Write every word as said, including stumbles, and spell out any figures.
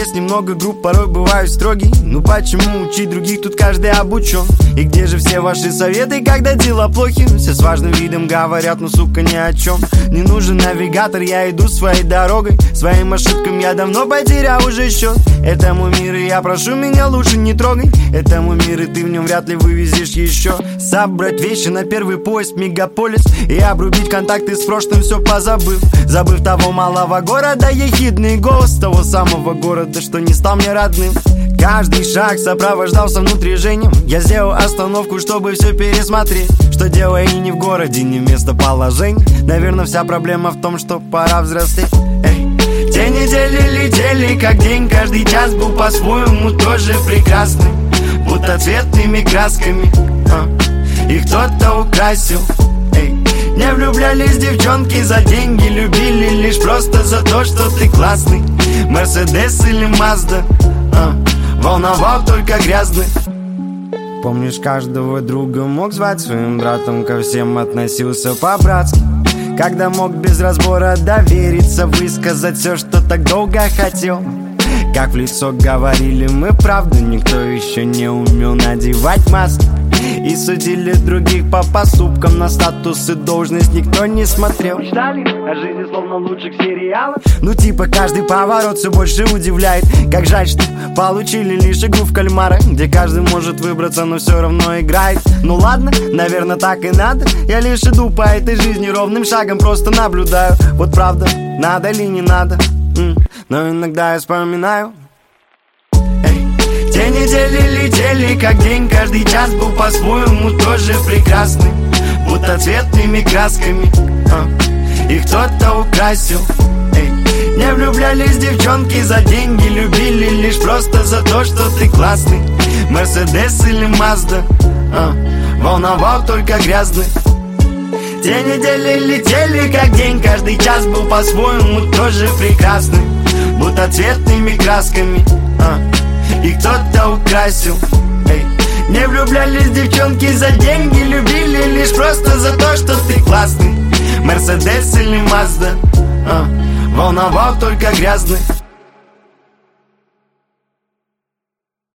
есть немного групп, порой бываю строгий. Ну почему учить других, тут каждый обучен? И где же все ваши советы, когда дела плохи? Все с важным видом говорят, ну сука ни о чем. Не нужен навигатор, я иду своей дорогой. Своим ошибкам я давно потерял уже счет. Это мой мир, и я прошу, меня лучше не трогай. Это мой мир, и ты в нем вряд ли вывезешь еще. Собрать вещи на первый поезд мегаполис и обрубить контакты с прошлым, все позабыв. Забыв того малого города, ехидный голос того самого города, что не стал мне родным. Каждый шаг сопровождался внутрижением. Я сделал остановку, чтобы все пересмотреть. Что дело и не в городе, не в местоположении. Наверное, вся проблема в том, что пора взрослеть. Эй. Те недели летели, как день, каждый час был по-своему тоже прекрасный. Будто цветными красками а, и кто-то украсил. Эй. Не влюблялись девчонки за деньги, любили лишь просто за то, что ты классный. Мерседес или Мазда а, волновал только грязный. Помнишь, каждого друга мог звать своим братом, ко всем относился по-братски. Когда мог без разбора довериться, высказать все, что так долго хотел. Как в лицо говорили мы правду, никто еще не умел надевать маски. И судили других по поступкам, на статус и должность никто не смотрел. Мечтали о жизни словно в лучших сериалах. Ну типа каждый поворот все больше удивляет. Как жаль, что получили лишь игру в кальмара, где каждый может выбраться, но все равно играет. Ну ладно, наверное так и надо. Я лишь иду по этой жизни ровным шагом, просто наблюдаю. Вот правда, надо ли не надо, М-м. но иногда я вспоминаю. Те недели летели, как день, каждый час был по-своему тоже прекрасный. Будто цветными красками а, и кто-то украсил. Эй. Не влюблялись девчонки за деньги, любили лишь просто за то, что ты классный. Мерседес или Мазда а, волновал только грязный. Те недели летели, как день, каждый час был по-своему тоже прекрасный. Будто цветными красками а, и кто-то украсил. Эй. Не влюблялись девчонки за деньги, любили лишь просто за то, что ты классный. Мерседес или Мазда а, волновал только грязный.